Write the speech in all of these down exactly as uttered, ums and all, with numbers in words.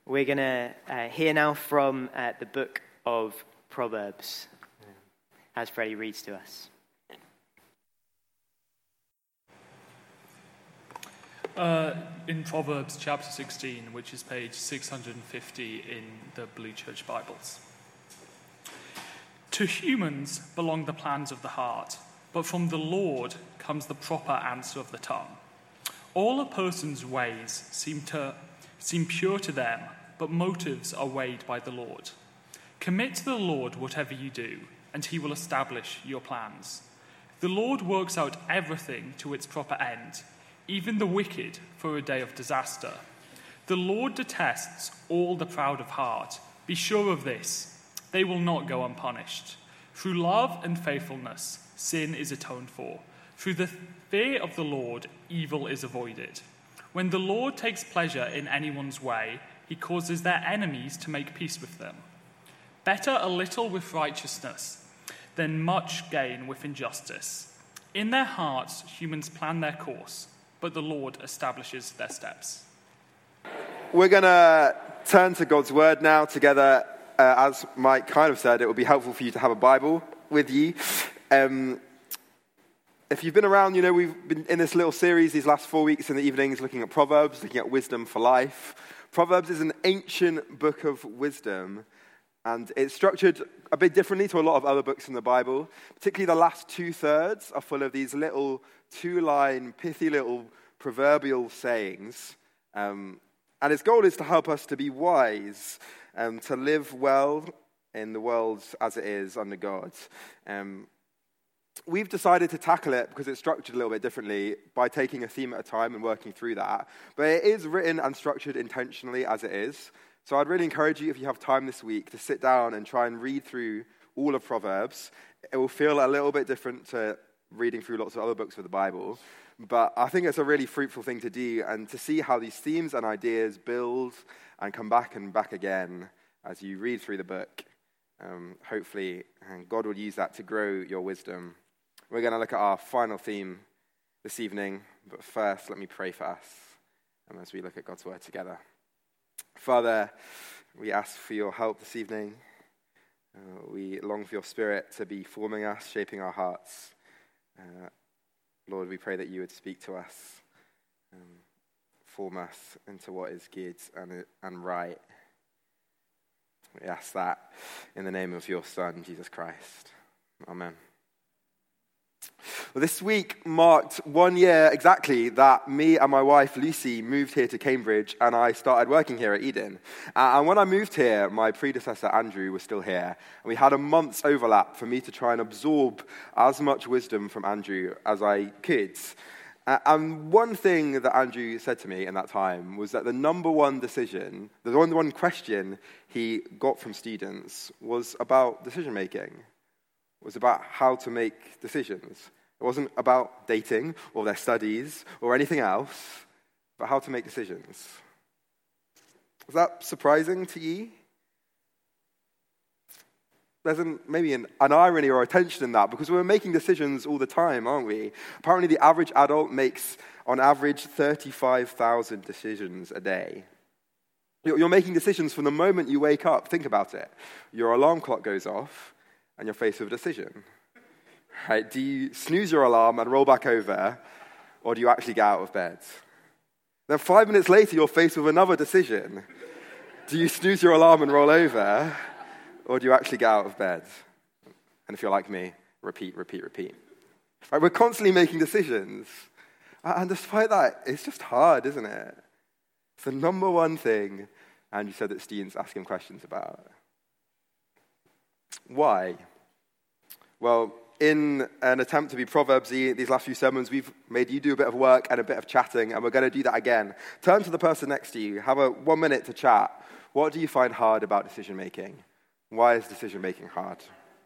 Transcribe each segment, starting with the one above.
We're going to uh, hear now from uh, the book of Proverbs, as Freddie reads to us. Uh, in Proverbs chapter sixteen, which is page six hundred fifty in the Blue Church Bibles. To humans belong the plans of the heart, but from the Lord comes the proper answer of the tongue. All a person's ways seem to seem pure to them, but motives are weighed by the Lord. Commit to the Lord whatever you do, and he will establish your plans. The Lord works out everything to its proper end, even the wicked for a day of disaster. The Lord detests all the proud of heart. Be sure of this, they will not go unpunished. Through love and faithfulness, sin is atoned for. Through the fear of the Lord, evil is avoided. When the Lord takes pleasure in anyone's way, he causes their enemies to make peace with them. Better a little with righteousness than much gain with injustice. In their hearts, humans plan their course, but the Lord establishes their steps. We're going to turn to God's word now together. Uh, as Mike kind of said, it would be helpful for you to have a Bible with you. Um, if you've been around, you know we've been in this little series these last four weeks in the evenings looking at Proverbs, looking at wisdom for life. Proverbs is an ancient book of wisdom, and it's structured a bit differently to a lot of other books in the Bible. Particularly the last two-thirds are full of these little two-line, pithy little proverbial sayings. Um, and its goal is to help us to be wise, um, to live well in the world as it is under God. Um, we've decided to tackle it, because it's structured a little bit differently, by taking a theme at a time and working through that. But it is written and structured intentionally as it is. So I'd really encourage you, if you have time this week, to sit down and try and read through all of Proverbs. It will feel a little bit different to reading through lots of other books of the Bible. But I think it's a really fruitful thing to do, and to see how these themes and ideas build and come back and back again as you read through the book. Um, hopefully, and God will use that to grow your wisdom. We're going to look at our final theme this evening, but first, let me pray for us and as we look at God's word together. Father, we ask for your help this evening. Uh, we long for your Spirit to be forming us, shaping our hearts. Uh, Lord, we pray that you would speak to us, um, form us into what is good and, and right. We ask that in the name of your Son, Jesus Christ. Amen. Well, this week marked one year exactly that me and my wife Lucy moved here to Cambridge, and I started working here at Eden. Uh, and when I moved here, my predecessor Andrew was still here, and we had a month's overlap for me to try and absorb as much wisdom from Andrew as I could. Uh, and one thing that Andrew said to me in that time was that the number one decision, the number one question he got from students was about decision making. Was about how to make decisions. It wasn't about dating or their studies or anything else, but how to make decisions. Is that surprising to you? There's an, maybe an, an irony or a tension in that, because we're making decisions all the time, aren't we? Apparently the average adult makes, on average, thirty-five thousand decisions a day. You're making decisions from the moment you wake up. Think about it. Your alarm clock goes off, and you're faced with a decision. Right? Do you snooze your alarm and roll back over, or do you actually get out of bed? Then five minutes later, you're faced with another decision. Do you snooze your alarm and roll over, or do you actually get out of bed? And if you're like me, repeat, repeat, repeat. Right? We're constantly making decisions. And despite that, it's just hard, isn't it? It's the number one thing Andrew said that students ask him questions about. Why? Well, in an attempt to be Proverbsy, these last few sermons, we've made you do a bit of work and a bit of chatting, and we're going to do that again. Turn to the person next to you. Have a one minute to chat. What do you find hard about decision-making? Why is decision-making hard?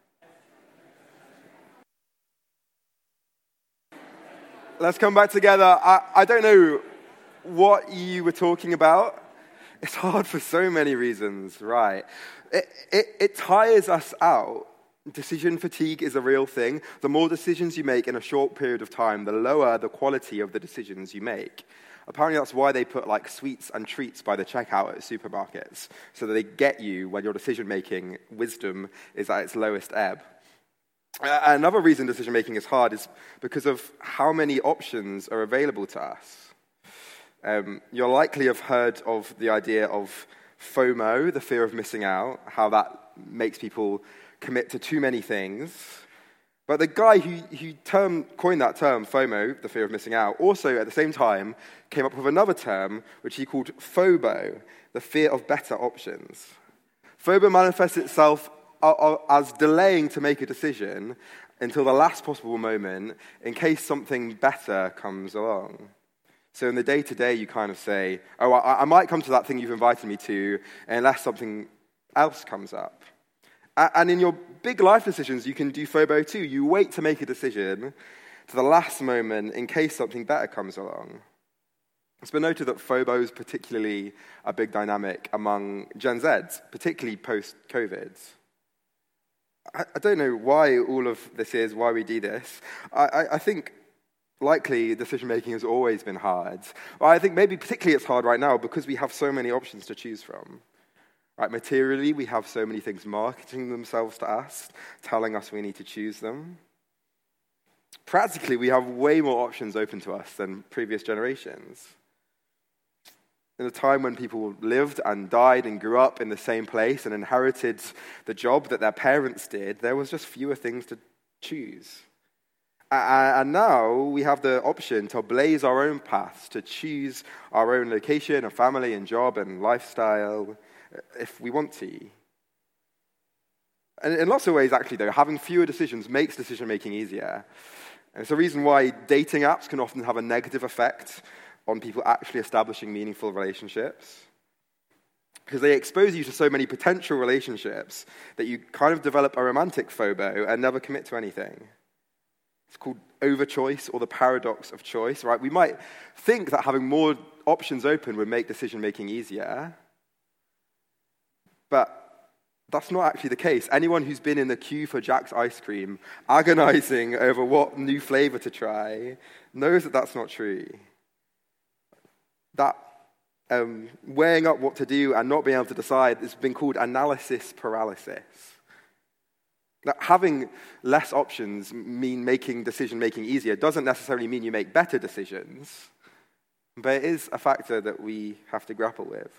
Let's come back together. I, I don't know what you were talking about. It's hard for so many reasons, right? It, it, it tires us out. Decision fatigue is a real thing. The more decisions you make in a short period of time, the lower the quality of the decisions you make. Apparently that's why they put like sweets and treats by the checkout at supermarkets, so that they get you when your decision-making wisdom is at its lowest ebb. Uh, another reason decision-making is hard is because of how many options are available to us. Um, you'll likely have heard of the idea of FOMO, the fear of missing out, how that makes people commit to too many things. But the guy who, who term, coined that term, FOMO, the fear of missing out, also at the same time came up with another term, which he called FOBO, the fear of better options. FOBO manifests itself as delaying to make a decision until the last possible moment in case something better comes along. So in the day-to-day, you kind of say, oh, I, I might come to that thing you've invited me to unless something else comes up. And in your big life decisions, you can do FOBO too. You wait to make a decision to the last moment in case something better comes along. It's been noted that FOBO is particularly a big dynamic among Gen Z, particularly post-COVID. I, I don't know why all of this is, why we do this. I, I, I think likely decision-making has always been hard. Well, I think maybe particularly it's hard right now because we have so many options to choose from. Right, materially, we have so many things marketing themselves to us, telling us we need to choose them. Practically, we have way more options open to us than previous generations. In a time when people lived and died and grew up in the same place and inherited the job that their parents did, there was just fewer things to choose. And now we have the option to blaze our own paths, to choose our own location and family and job and lifestyle, if we want to. And in lots of ways, actually, though, having fewer decisions makes decision-making easier. And it's a reason why dating apps can often have a negative effect on people actually establishing meaningful relationships. Because they expose you to so many potential relationships that you kind of develop a romantic FOBO and never commit to anything. It's called overchoice, or the paradox of choice, right? We might think that having more options open would make decision-making easier, but that's not actually the case. Anyone who's been in the queue for Jack's ice cream, agonizing over what new flavor to try, knows that that's not true. That um, weighing up what to do and not being able to decide has been called analysis paralysis. That having less options mean making decision-making easier doesn't necessarily mean you make better decisions, but it is a factor that we have to grapple with.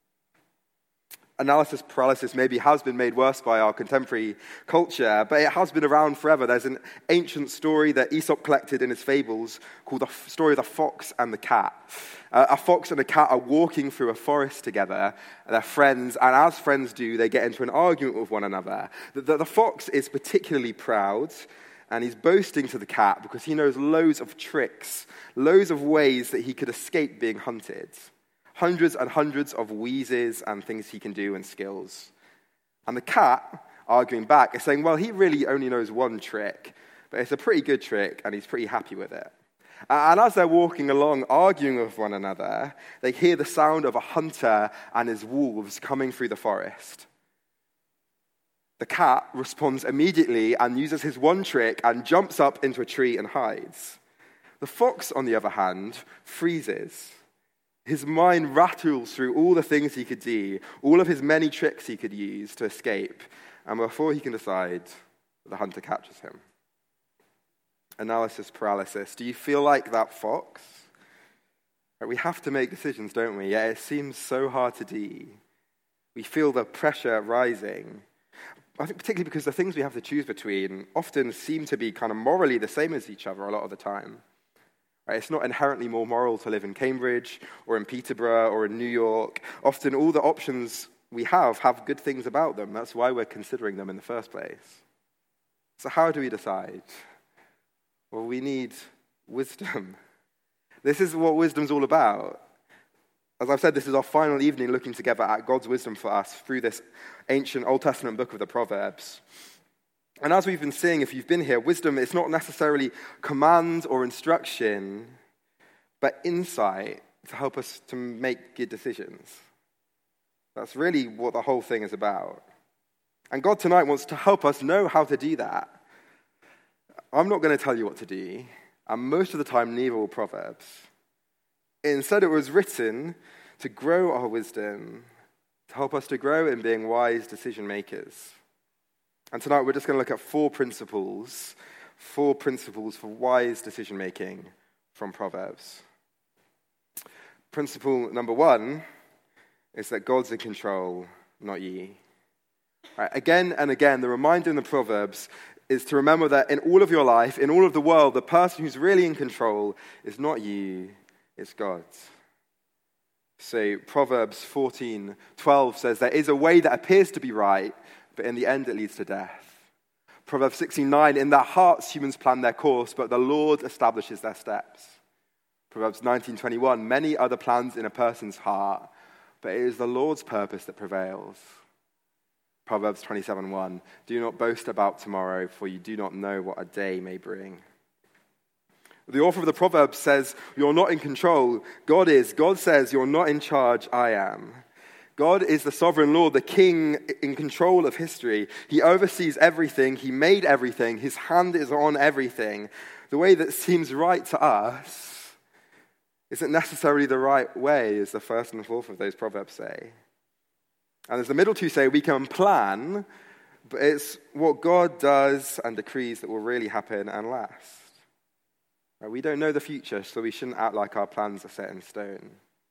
Analysis paralysis maybe has been made worse by our contemporary culture, but it has been around forever. There's an ancient story that Aesop collected in his fables called the story of the fox and the cat. Uh, a fox and a cat are walking through a forest together, and they're friends, and as friends do, they get into an argument with one another. The, the, the fox is particularly proud, and he's boasting to the cat because he knows loads of tricks, loads of ways that he could escape being hunted. Hundreds and hundreds of wheezes and things he can do and skills. And the cat, arguing back, is saying, well, he really only knows one trick, but it's a pretty good trick, and he's pretty happy with it. And as they're walking along, arguing with one another, they hear the sound of a hunter and his wolves coming through the forest. The cat responds immediately and uses his one trick and jumps up into a tree and hides. The fox, on the other hand, freezes. His mind rattles through all the things he could do, all of his many tricks he could use to escape, and before he can decide, the hunter catches him. Analysis paralysis. Do you feel like that fox? We have to make decisions, don't we? Yeah, it seems so hard to do. We feel the pressure rising. I think particularly because the things we have to choose between often seem to be kind of morally the same as each other a lot of the time. Right? It's not inherently more moral to live in Cambridge or in Peterborough or in New York. Often all the options we have have good things about them. That's why we're considering them in the first place. So how do we decide? Well, we need wisdom. This is what wisdom's all about. As I've said, this is our final evening looking together at God's wisdom for us through this ancient Old Testament book of the Proverbs. And as we've been seeing, if you've been here, wisdom is not necessarily command or instruction, but insight to help us to make good decisions. That's really what the whole thing is about. And God tonight wants to help us know how to do that. I'm not going to tell you what to do, and most of the time, neither will Proverbs. Instead, it was written to grow our wisdom, to help us to grow in being wise decision makers. And tonight we're just going to look at four principles, four principles for wise decision making from Proverbs. Principle number one is that God's in control, not you. Right, again and again, the reminder in the Proverbs is to remember that in all of your life, in all of the world, the person who's really in control is not you, it's God. So Proverbs fourteen twelve says, there is a way that appears to be right, but in the end it leads to death. Proverbs sixteen nine, in their hearts humans plan their course, but the Lord establishes their steps. Proverbs nineteen twenty-one, many are the plans in a person's heart, but it is the Lord's purpose that prevails. Proverbs twenty-seven one, do not boast about tomorrow, for you do not know what a day may bring. The author of the Proverbs says, you're not in control. God is. God says, you're not in charge, I am. God is the sovereign Lord, the king in control of history. He oversees everything. He made everything. His hand is on everything. The way that seems right to us isn't necessarily the right way, as the first and fourth of those Proverbs say. And as the middle two say, we can plan, but it's what God does and decrees that will really happen and last. We don't know the future, so we shouldn't act like our plans are set in stone.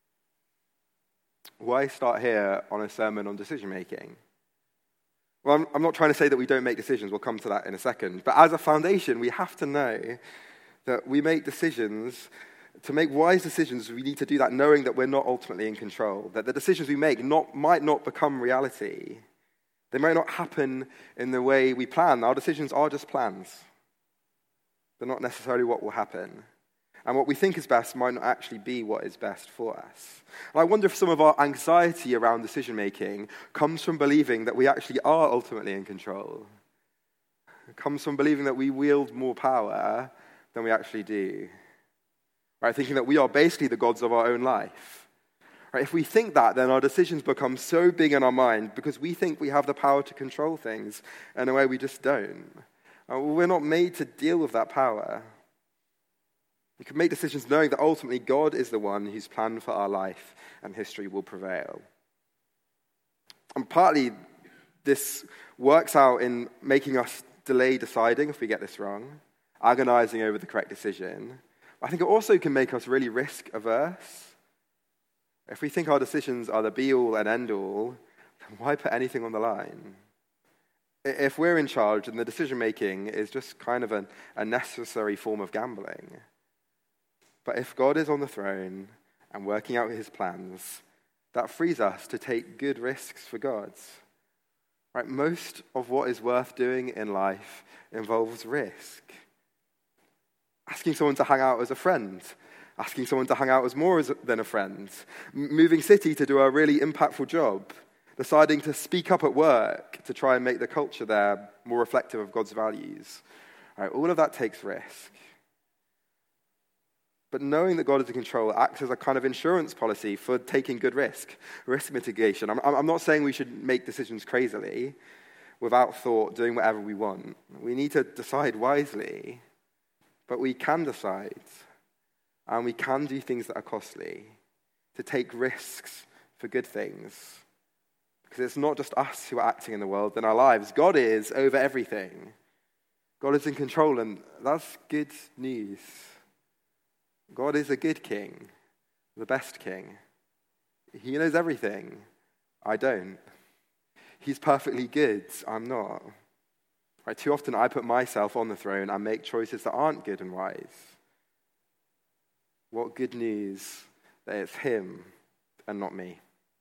Why start here on a sermon on decision making? Well, I'm, I'm not trying to say that we don't make decisions. We'll come to that in a second. But as a foundation, we have to know that we make decisions. To make wise decisions, we need to do that knowing that we're not ultimately in control, that the decisions we make not, might not become reality. They might not happen in the way we plan. Our decisions are just plans. They're not necessarily what will happen. And what we think is best might not actually be what is best for us. And I wonder if some of our anxiety around decision-making comes from believing that we actually are ultimately in control. It comes from believing that we wield more power than we actually do. Right? Thinking that we are basically the gods of our own life. Right? If we think that, then our decisions become so big in our mind because we think we have the power to control things in a way we just don't. We're not made to deal with that power. We can make decisions knowing that ultimately God is the one whose plan for our life and history will prevail. And partly this works out in making us delay deciding if we get this wrong, agonizing over the correct decision. I think it also can make us really risk averse. If we think our decisions are the be-all and end-all, then why put anything on the line? If we're in charge, then the decision-making is just kind of a, a necessary form of gambling. But if God is on the throne and working out his plans, that frees us to take good risks for God. Right? Most of what is worth doing in life involves risk. Asking someone to hang out as a friend, asking someone to hang out as more as, than a friend, moving city to do a really impactful job, deciding to speak up at work to try and make the culture there more reflective of God's values. Right, all of that takes risk. But knowing that God is in control acts as a kind of insurance policy for taking good risk, risk mitigation. I'm, I'm not saying we should make decisions crazily, without thought, doing whatever we want. We need to decide wisely, but we can decide, and we can do things that are costly, to take risks for good things. Because it's not just us who are acting in the world in our lives. God is over everything. God is in control, and that's good news. God is a good king, the best king. He knows everything. I don't. He's perfectly good. I'm not. Right? Too often I put myself on the throne and make choices that aren't good and wise. What good news that it's him and not me.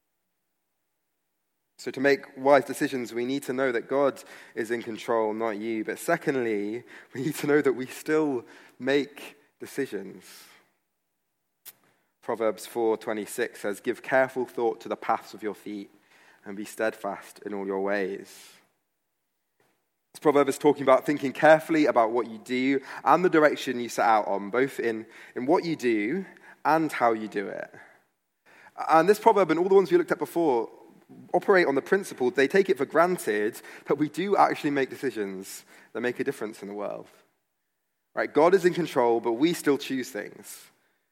So to make wise decisions, we need to know that God is in control, not you. But secondly, we need to know that we still make decisions. Proverbs four twenty-six says, give careful thought to the paths of your feet and be steadfast in all your ways. This proverb is talking about thinking carefully about what you do and the direction you set out on, both in, in what you do and how you do it. And this proverb and all the ones we looked at before operate on the principle, they take it for granted that we do actually make decisions that make a difference in the world. Right? God is in control, but we still choose things.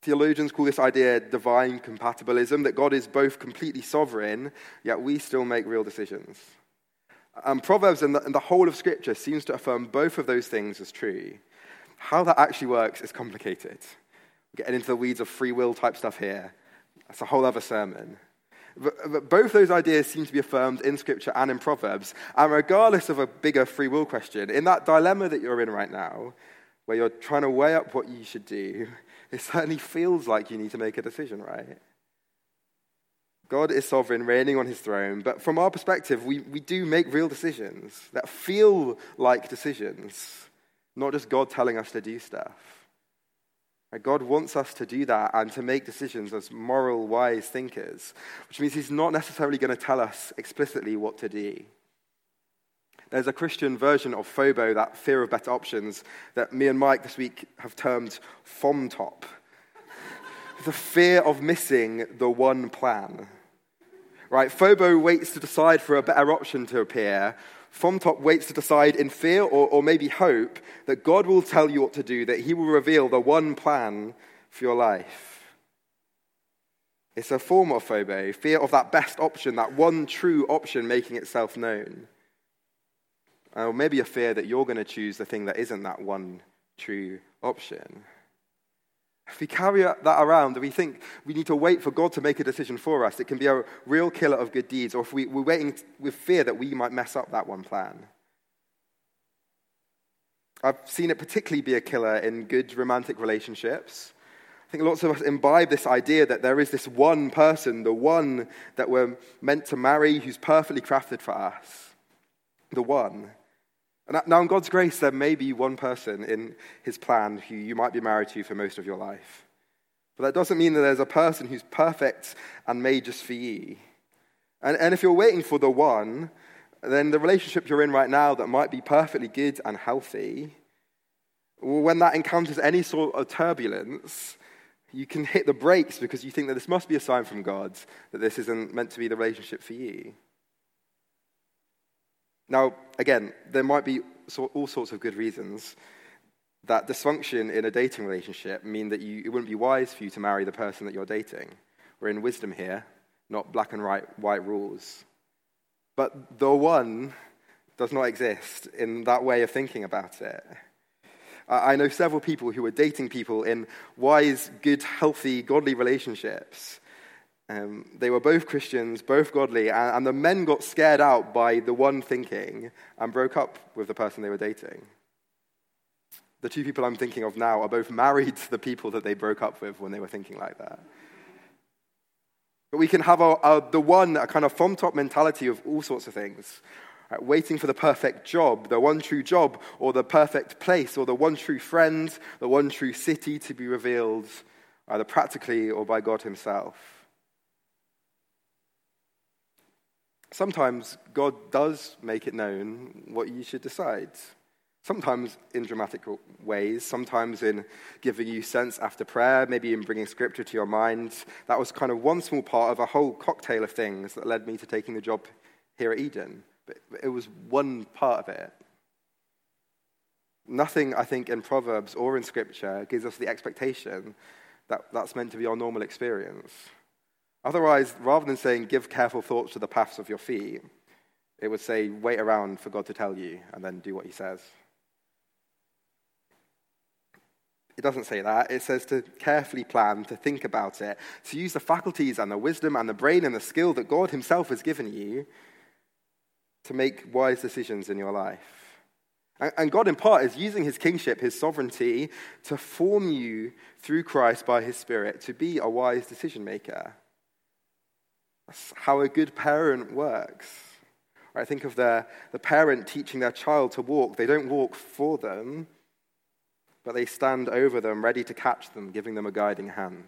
Theologians call this idea divine compatibilism, that God is both completely sovereign, yet we still make real decisions. And Proverbs and the, and the whole of Scripture seems to affirm both of those things as true. How that actually works is complicated. We're getting into the weeds of free will type stuff here. That's a whole other sermon. But, but both those ideas seem to be affirmed in Scripture and in Proverbs. And regardless of a bigger free will question, in that dilemma that you're in right now, where you're trying to weigh up what you should do, it certainly feels like you need to make a decision, right? God is sovereign, reigning on his throne, but from our perspective, we, we do make real decisions that feel like decisions, not just God telling us to do stuff. God wants us to do that and to make decisions as moral, wise thinkers, which means he's not necessarily going to tell us explicitly what to do. There's a Christian version of FOBO, that fear of better options, that me and Mike this week have termed FOMTOP. The fear of missing the one plan. Right, FOBO waits to decide for a better option to appear. FOMTOP waits to decide in fear or, or maybe hope that God will tell you what to do, that he will reveal the one plan for your life. It's a form of FOBO, fear of that best option, that one true option making itself known. Or maybe a fear that you're going to choose the thing that isn't that one true option. If we carry that around, and we think we need to wait for God to make a decision for us, it can be a real killer of good deeds. Or if we, we're waiting with fear that we might mess up that one plan. I've seen it particularly be a killer in good romantic relationships. I think lots of us imbibe this idea that there is this one person, the one that we're meant to marry, who's perfectly crafted for us. The one. And now, in God's grace, there may be one person in his plan who you might be married to for most of your life. But that doesn't mean that there's a person who's perfect and made just for you. And, and if you're waiting for the one, then the relationship you're in right now that might be perfectly good and healthy, when that encounters any sort of turbulence, you can hit the brakes because you think that this must be a sign from God that this isn't meant to be the relationship for you. Now, again, there might be all sorts of good reasons that dysfunction in a dating relationship mean that you, it wouldn't be wise for you to marry the person that you're dating. We're in wisdom here, not black and white, white rules. But the one does not exist in that way of thinking about it. I know several people who were dating people in wise, good, healthy, godly relationships. Um, they were both Christians, both godly, and, and the men got scared out by the one thinking and broke up with the person they were dating. The two people I'm thinking of now are both married to the people that they broke up with when they were thinking like that. But we can have our, our, the one, a kind of FOMTOP mentality of all sorts of things. Right, waiting for the perfect job, the one true job, or the perfect place, or the one true friend, the one true city to be revealed, either practically or by God himself. Sometimes God does make it known what you should decide. Sometimes in dramatic ways, sometimes in giving you sense after prayer, maybe in bringing scripture to your mind. That was kind of one small part of a whole cocktail of things that led me to taking the job here at Eden. But it was one part of it. Nothing, I think, in Proverbs or in Scripture gives us the expectation that that's meant to be our normal experience. Otherwise, rather than saying, give careful thoughts to the paths of your feet, it would say, wait around for God to tell you, and then do what he says. It doesn't say that. It says to carefully plan, to think about it, to use the faculties and the wisdom and the brain and the skill that God himself has given you to make wise decisions in your life. And God, in part, is using his kingship, his sovereignty, to form you through Christ by his Spirit to be a wise decision maker. That's how a good parent works. I think of the, the parent teaching their child to walk. They don't walk for them, but they stand over them, ready to catch them, giving them a guiding hand.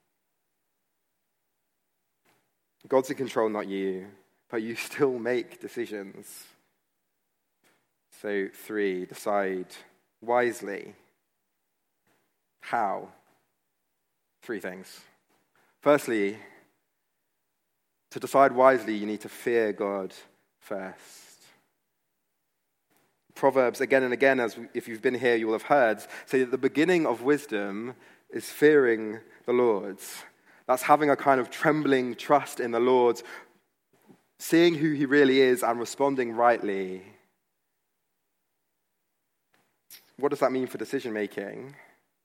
God's in control, not you, but you still make decisions. So, three, decide wisely. How? Three things. Firstly, to decide wisely, you need to fear God first. Proverbs, again and again, as if you've been here, you will have heard, say that the beginning of wisdom is fearing the Lord. That's having a kind of trembling trust in the Lord, seeing who he really is and responding rightly. What does that mean for decision making?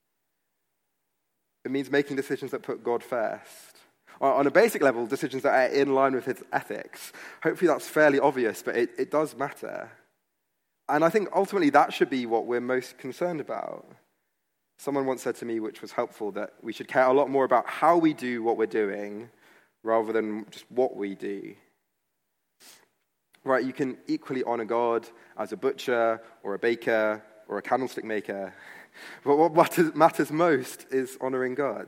It means making decisions that put God first. On a basic level, decisions that are in line with his ethics. Hopefully that's fairly obvious, but it, it does matter. And I think ultimately that should be what we're most concerned about. Someone once said to me, which was helpful, that we should care a lot more about how we do what we're doing rather than just what we do. Right, you can equally honor God as a butcher or a baker or a candlestick maker. But what matters, matters most is honoring God.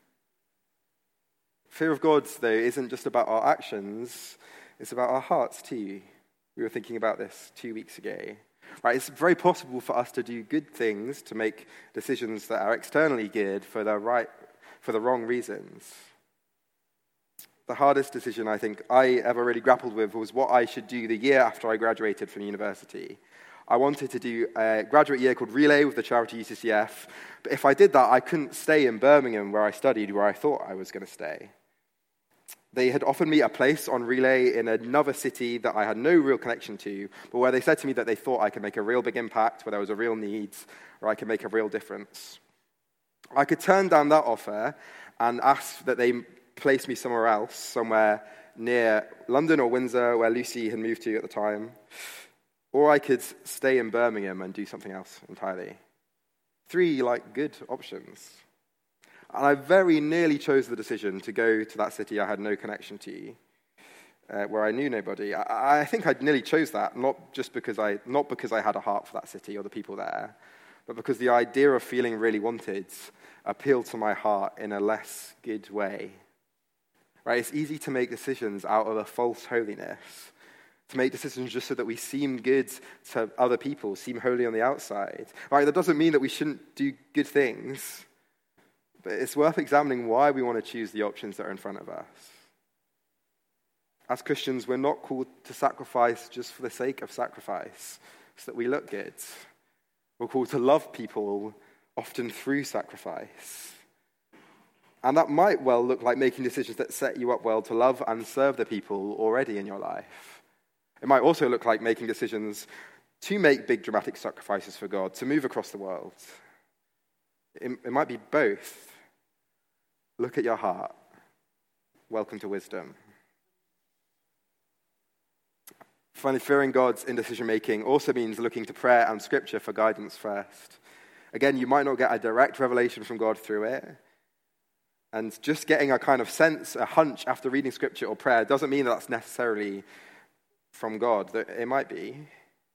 Fear of God, though, isn't just about our actions, it's about our hearts too. We were thinking about this two weeks ago. Right, it's very possible for us to do good things, to make decisions that are externally good for the right, for the wrong reasons. The hardest decision I think I ever really grappled with was what I should do the year after I graduated from university. I wanted to do a graduate year called Relay with the charity U C C F, but if I did that, I couldn't stay in Birmingham where I studied, where I thought I was going to stay. They had offered me a place on Relay in another city that I had no real connection to, but where they said to me that they thought I could make a real big impact, where there was a real need, or I could make a real difference. I could turn down that offer and ask that they place me somewhere else, somewhere near London or Windsor, where Lucy had moved to at the time. Or I could stay in Birmingham and do something else entirely. Three, like, good options. And I very nearly chose the decision to go to that city I had no connection to, uh, where I knew nobody. I, I think I nearly chose that, not just because I, not because I had a heart for that city or the people there, but because the idea of feeling really wanted appealed to my heart in a less good way. Right? It's easy to make decisions out of a false holiness, to make decisions just so that we seem good to other people, seem holy on the outside. Right? That doesn't mean that we shouldn't do good things, but it's worth examining why we want to choose the options that are in front of us. As Christians, we're not called to sacrifice just for the sake of sacrifice, so that we look good. We're called to love people, often through sacrifice. And that might well look like making decisions that set you up well to love and serve the people already in your life. It might also look like making decisions to make big dramatic sacrifices for God, to move across the world. It, it might be both. Look at your heart. Welcome to wisdom. Finally, fearing God's in decision-making also means looking to prayer and scripture for guidance first. Again, you might not get a direct revelation from God through it. And just getting a kind of sense, a hunch after reading scripture or prayer doesn't mean that that's necessarily from God. It might be.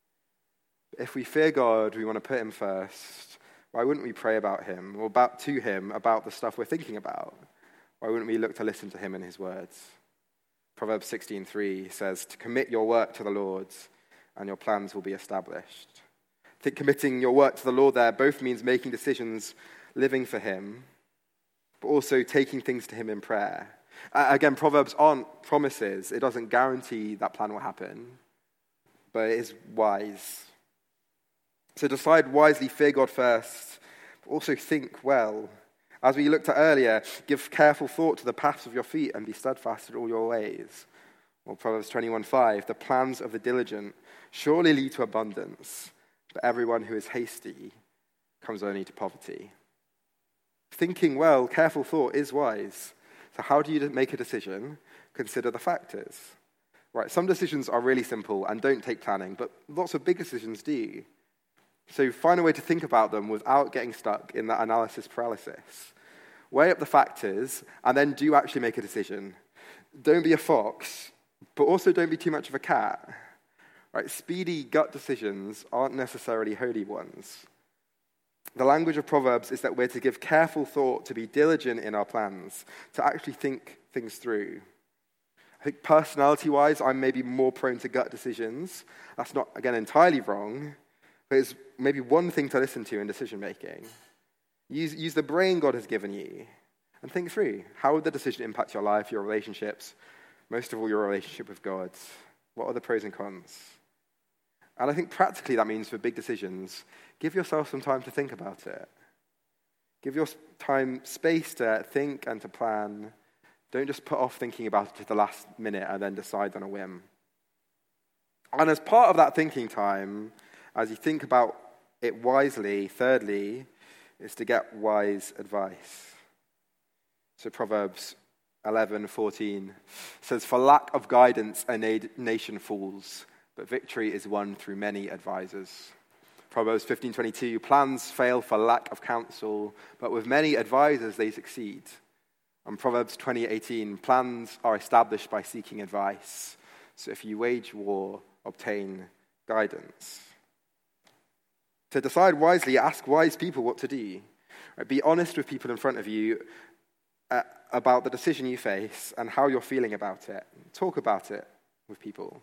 If we fear God, we want to put him first. Why wouldn't we pray about him or about to him about the stuff we're thinking about? Why wouldn't we look to listen to him and his words? Proverbs sixteen three says, to commit your work to the Lord and your plans will be established. I think committing your work to the Lord there both means making decisions, living for him, but also taking things to him in prayer. Uh, again, Proverbs aren't promises. It doesn't guarantee that plan will happen, but it is wise. So decide wisely, fear God first, but also think well. As we looked at earlier, give careful thought to the paths of your feet and be steadfast in all your ways. Or Proverbs twenty-one five, the plans of the diligent surely lead to abundance, but everyone who is hasty comes only to poverty. Thinking well, careful thought is wise. So how do you make a decision? Consider the factors. Right, some decisions are really simple and don't take planning, but lots of big decisions do. So find a way to think about them without getting stuck in that analysis paralysis. Weigh up the factors and then do actually make a decision. Don't be a fox, but also don't be too much of a cat. Right, speedy gut decisions aren't necessarily holy ones. The language of Proverbs is that we're to give careful thought, to be diligent in our plans, to actually think things through. I think personality-wise, I'm maybe more prone to gut decisions. That's not, again, entirely wrong, but it's maybe one thing to listen to in decision-making. Use, use the brain God has given you and think through. How would the decision impact your life, your relationships, most of all your relationship with God? What are the pros and cons? And I think practically that means for big decisions, give yourself some time to think about it. Give your time space to think and to plan. Don't just put off thinking about it to the last minute and then decide on a whim. And as part of that thinking time, as you think about it wisely, thirdly, is to get wise advice. So Proverbs eleven fourteen says, "For lack of guidance a na- nation falls, but victory is won through many advisors." Proverbs fifteen twenty-two, "Plans fail for lack of counsel, but with many advisors they succeed." And Proverbs twenty eighteen, "Plans are established by seeking advice. So if you wage war, obtain guidance." To decide wisely, ask wise people what to do. Right? Be honest with people in front of you uh, about the decision you face and how you're feeling about it. Talk about it with people.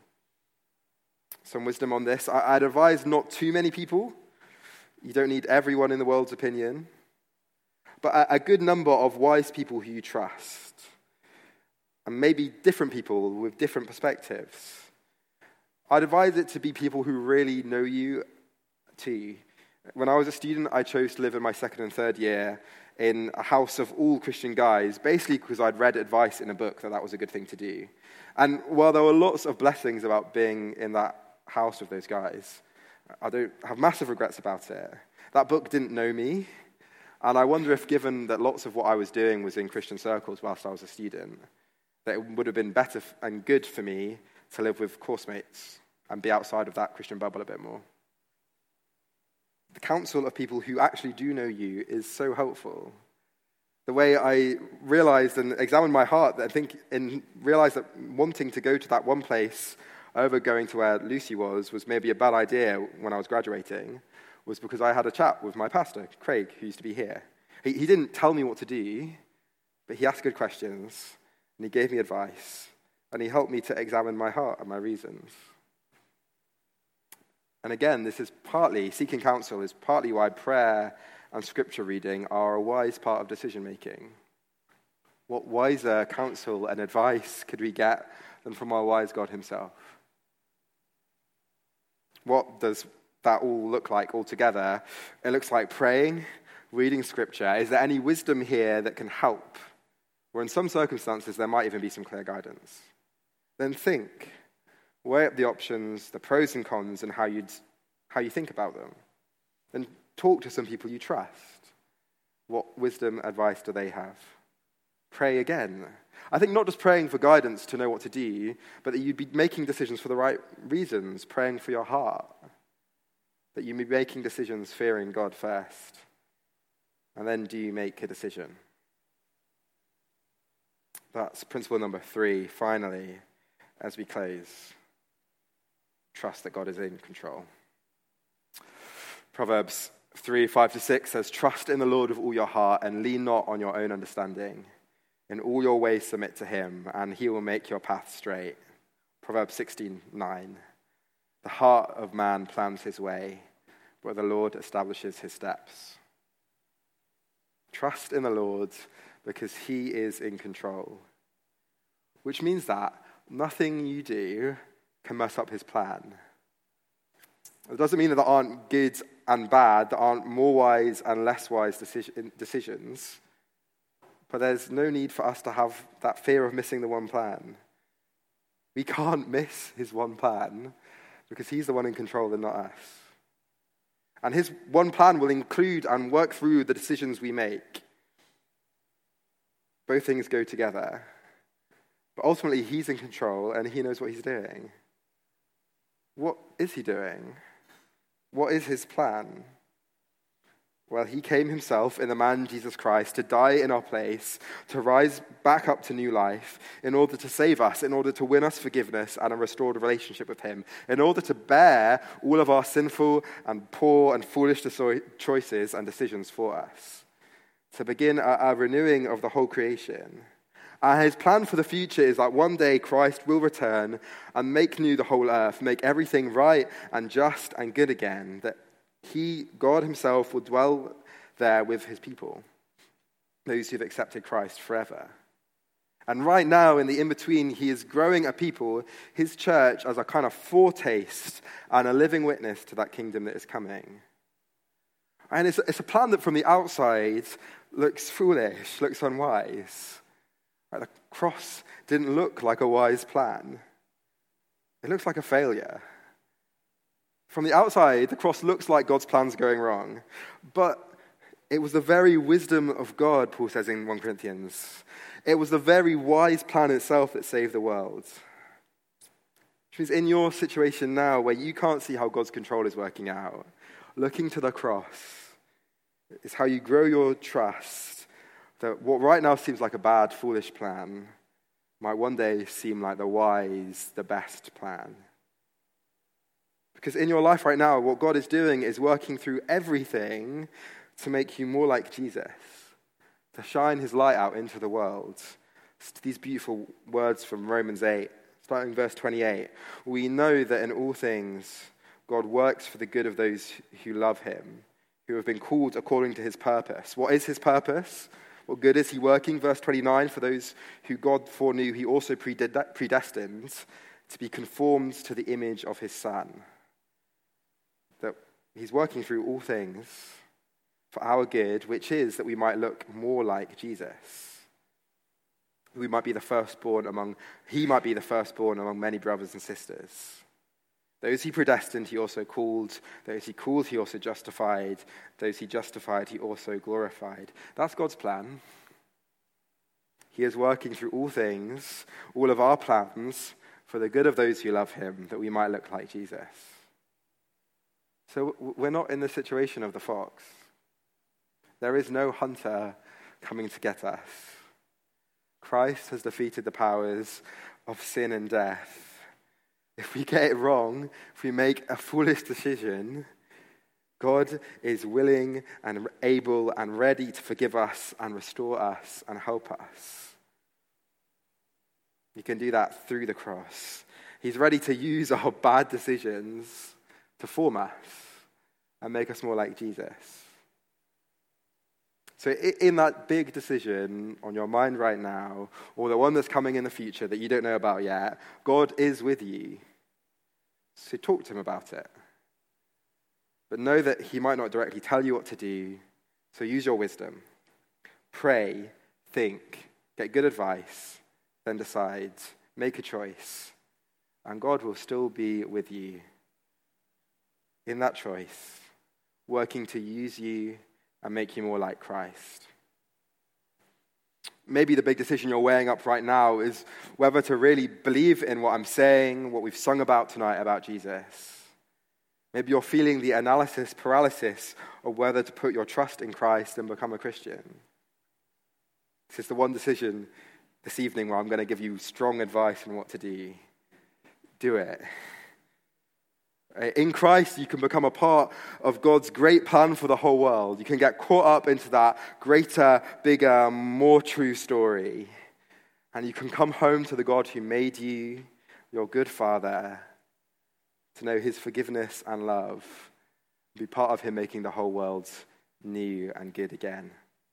Some wisdom on this. I- I'd advise not too many people. You don't need everyone in the world's opinion. But a, a good number of wise people who you trust. And maybe different people with different perspectives. I'd advise it to be people who really know you too. When I was a student, I chose to live in my second and third year in a house of all Christian guys, basically because I'd read advice in a book that that was a good thing to do. And while there were lots of blessings about being in that house with those guys, I don't have massive regrets about it. That book didn't know me, and I wonder if, given that lots of what I was doing was in Christian circles whilst I was a student, that it would have been better and good for me to live with course mates and be outside of that Christian bubble a bit more. The counsel of people who actually do know you is so helpful. The way I realized and examined my heart, I think, and realized that wanting to go to that one place over going to where Lucy was was maybe a bad idea when I was graduating, was because I had a chat with my pastor, Craig, who used to be here. He, he didn't tell me what to do, but he asked good questions, and he gave me advice, and he helped me to examine my heart and my reasons. And again, this is partly, seeking counsel is partly why prayer and scripture reading are a wise part of decision-making. What wiser counsel and advice could we get than from our wise God himself? What does that all look like altogether? It looks like praying, reading scripture. Is there any wisdom here that can help? Or in some circumstances, there might even be some clear guidance. Then think. Weigh up the options, the pros and cons, and how you'd how you think about them. Then talk to some people you trust. What wisdom, advice do they have? Pray again. I think not just praying for guidance to know what to do, but that you'd be making decisions for the right reasons, praying for your heart. That you'd be making decisions fearing God first. And then do you make a decision? That's principle number three, finally, as we close. Trust that God is in control. Proverbs three, five to six says, "Trust in the Lord with all your heart and lean not on your own understanding. In all your ways submit to him, and he will make your path straight." Proverbs sixteen, nine. "The heart of man plans his way, but the Lord establishes his steps." Trust in the Lord because he is in control. Which means that nothing you do can mess up his plan. It doesn't mean that there aren't good and bad, there aren't more wise and less wise decision, decisions, but there's no need for us to have that fear of missing the one plan. We can't miss his one plan because he's the one in control and not us. And his one plan will include and work through the decisions we make. Both things go together. But ultimately, he's in control and he knows what he's doing. What is he doing? What is his plan? Well, he came himself in the man Jesus Christ to die in our place, to rise back up to new life, in order to save us, in order to win us forgiveness and a restored relationship with him, in order to bear all of our sinful and poor and foolish choices and decisions for us, to begin a, a renewing of the whole creation. And his plan for the future is that one day Christ will return and make new the whole earth, make everything right and just and good again, that he, God himself, will dwell there with his people, those who've accepted Christ forever. And right now, in the in-between, he is growing a people, his church, as a kind of foretaste and a living witness to that kingdom that is coming. And it's, it's a plan that from the outside looks foolish, looks unwise. Right? The cross didn't look like a wise plan. It looks like a failure. From the outside, the cross looks like God's plans going wrong. But it was the very wisdom of God, Paul says in First Corinthians. It was the very wise plan itself that saved the world. Which means in your situation now where you can't see how God's control is working out, looking to the cross is how you grow your trust that what right now seems like a bad, foolish plan might one day seem like the wise, the best plan. Because in your life right now, what God is doing is working through everything to make you more like Jesus, to shine his light out into the world. It's these beautiful words from Romans eight, starting verse twenty-eight. We know that in all things, God works for the good of those who love him, who have been called according to his purpose. What is his purpose? What good is he working? Verse twenty-nine, for those who God foreknew, he also predestined to be conformed to the image of his Son. That he's working through all things for our good, which is that we might look more like Jesus. We might be the firstborn among, he might be the firstborn among many brothers and sisters. Those he predestined, he also called. Those he called, he also justified. Those he justified, he also glorified. That's God's plan. He is working through all things, all of our plans, for the good of those who love him, that we might look like Jesus. So we're not in the situation of the fox. There is no hunter coming to get us. Christ has defeated the powers of sin and death. If we get it wrong, if we make a foolish decision, God is willing and able and ready to forgive us and restore us and help us. He can do that through the cross. He's ready to use our bad decisions to form us and make us more like Jesus. So in that big decision on your mind right now, or the one that's coming in the future that you don't know about yet, God is with you. So talk to him about it. But know that he might not directly tell you what to do, so use your wisdom. Pray, think, get good advice, then decide, make a choice, and God will still be with you in that choice, working to use you and make you more like Christ. Maybe the big decision you're weighing up right now is whether to really believe in what I'm saying, what we've sung about tonight about Jesus. Maybe you're feeling the analysis paralysis of whether to put your trust in Christ and become a Christian. This is the one decision this evening where I'm going to give you strong advice on what to do. Do it. In Christ, you can become a part of God's great plan for the whole world. You can get caught up into that greater, bigger, more true story. And you can come home to the God who made you, your good Father, to know his forgiveness and love, and be part of him making the whole world new and good again.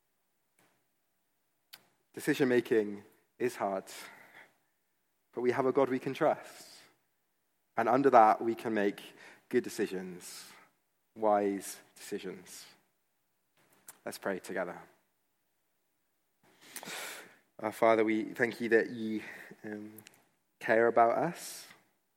Decision-making is hard, but we have a God we can trust. And under that, we can make good decisions, wise decisions. Let's pray together. Our Father, we thank you that you um, care about us,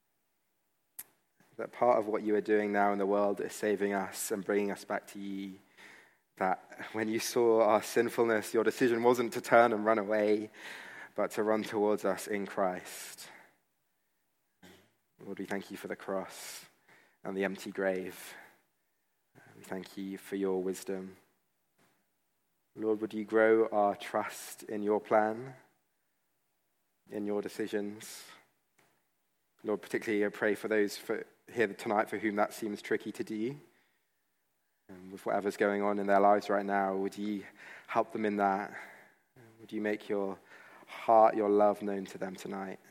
that part of what you are doing now in the world is saving us and bringing us back to you, that when you saw our sinfulness, your decision wasn't to turn and run away, but to run towards us in Christ. Lord, we thank you for the cross and the empty grave. We thank you for your wisdom. Lord, would you grow our trust in your plan, in your decisions? Lord, particularly I pray for those for, here tonight for whom that seems tricky to do. And with whatever's going on in their lives right now, would you help them in that? Would you make your heart, your love known to them tonight?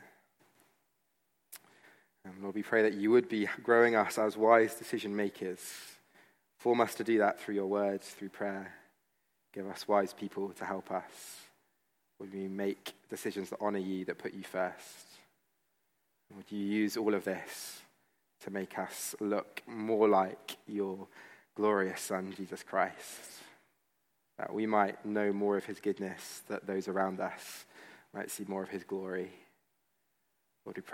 And Lord, we pray that you would be growing us as wise decision makers. Form us to do that through your words, through prayer. Give us wise people to help us. Would we make decisions that honor you, that put you first? Would you use all of this to make us look more like your glorious Son, Jesus Christ, that we might know more of his goodness, that those around us might see more of his glory. Lord, we pray